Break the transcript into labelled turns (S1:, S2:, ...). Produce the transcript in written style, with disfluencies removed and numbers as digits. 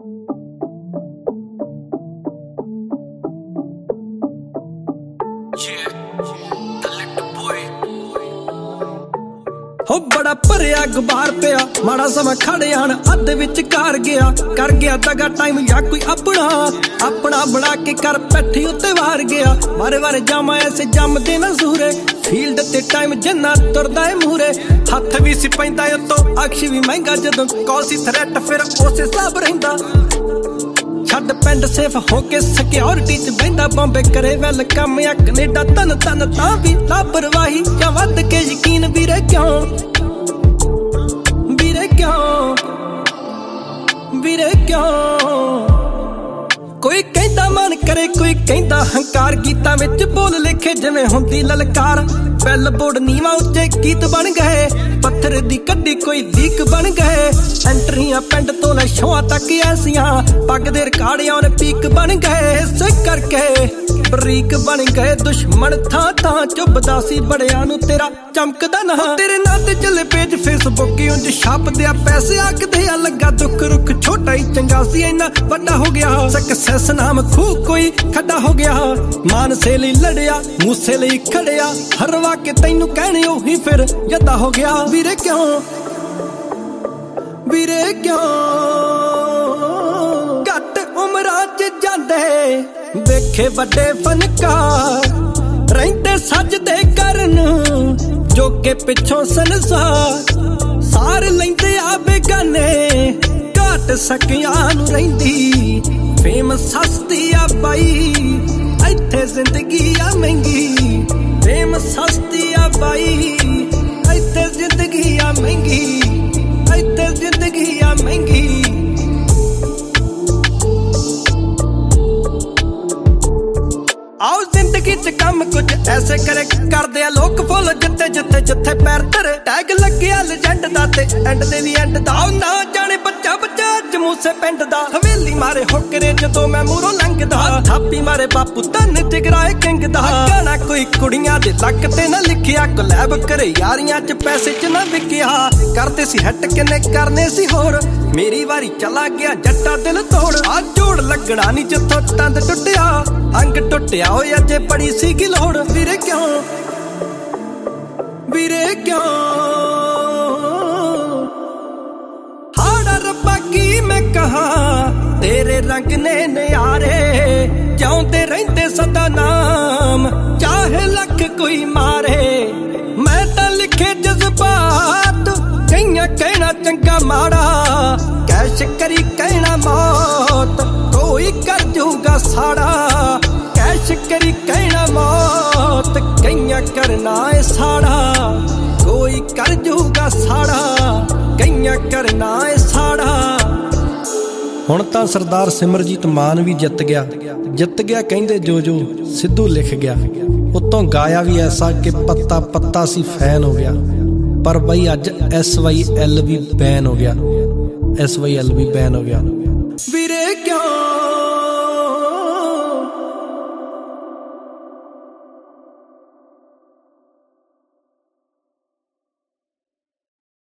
S1: हो बड़ा भरिया गुबार पिया माड़ा समा खड़ जान अद्ध विच कार गया कर गया दगा टाइम या कोई अपना अपना बना के कर पैठी उत्ते वार गया बारे बारे जामा ऐसे जम दे ना सूरे फील्ड ते टाइम जिन्ना तुरदा है मूरे हथ भी सी पैंदा उत्तों अक्ष भी महंगा जदों कॉल सी थ्रेट फिर उसे हिसाब रहिंदा छड़ पिंड सेफ होके सिक्योरिटी च बहिंदा बॉम्बे करे वेलकम या कनेडा तन तन तां भी लापरवाही या वध के यकीन वीरे क्यों वीरे क्यों वीरे क्यों कोई कहंदा मन करे कोई कहंदा हंकार गीतां विच बोल लिखे जिवें हुंदी ललकार बैल बोर्ड नीवा उच्चे गीत बन गए पत्थर दी कड्डी कोई लीक बन गए एंट्रियां पिंड तो ले शोआं तक ऐसियां पग दे रिकार्डियां ने पीक बन गए इस करके बरीक बन गए दुश्मन थां थां चुभदा सी बड़ियां नूं तेरा चमकदा ना तेरे नां ते चले पेज फेसबुक उंज छापदे आ पैसे आखदे आ लगा दुख रुख छोटा ही चंगा सी इन्ना वड्डा हो गया सक्सेस नाम खूह कोई खड्डा हो गया मानसे लई लड़िया मूसे लई खड़िया हरवा के तैनू कहने ओही फिर जदा हो गया वीरे क्यों घट उमरां च जांदे वेखे वड्डे फनकार रहिंदे सजदे करन जो के पिछों संसार सार लैंदे आ बेगाने घट सकियां नूं रहिंदी फेम सस्ती आ बाई इत्थे जिंदगी आ महंगी फेम सस्ती आ बाई इत्थे जिंदगी आ महंगी इत्थे जिंदगी आ महंगी आओ जिंदगी च कम कुछ ऐसे करे करदे आ लोग फुल जिथे जिथे जिथे पैर धरे टैग लग्गिया लेजेंड दा ते एंड दे वी एंड दा ना जाने बच्चा बच्चा जमूसे पिंड दा हवेली मारे होकरे जदों मैं मूरों लंघदा थापी मारे बापू धन टिगराए किंग दा गाना कोई कुड़ियां दे लक ते ना लिखिया कोलैब करे यारियां च पैसे च ना विकिया करते सी हट किन्ने करने सी होर मेरी वारी चला गया जट्टा दिल तोड़ आ जोड़ लगना नहीं जिथों तंद टुटिया अंग टुटिया हो अजे बड़ी सी की लोड़ वीरे क्यों हाड़ा रब्बा की मैं कहा तेरे रंग ने न्यारे जाऊंदे रहिंदे सदा नाम चाहे लख कोई मारे मैं तां लिखे जज्बात कईयां कहना चंगा माड़ा कैश करी कहना मौत कोई कर जूगा साड़ा कैश करी कहना मौत कईयां करना है साड़ा कोई कर जूगा साड़ा कईयां करना है साड़ा हुण तां सरदार सिमरजीत मान भी जित गया कहंदे जो सिद्धू लिख गया उत्तों गाया भी ऐसा कि पत्ता पत्ता सी फैन हो गया पर बई अज SYL भी बैन हो गया SYL भी बैन हो गया वीरे क्यों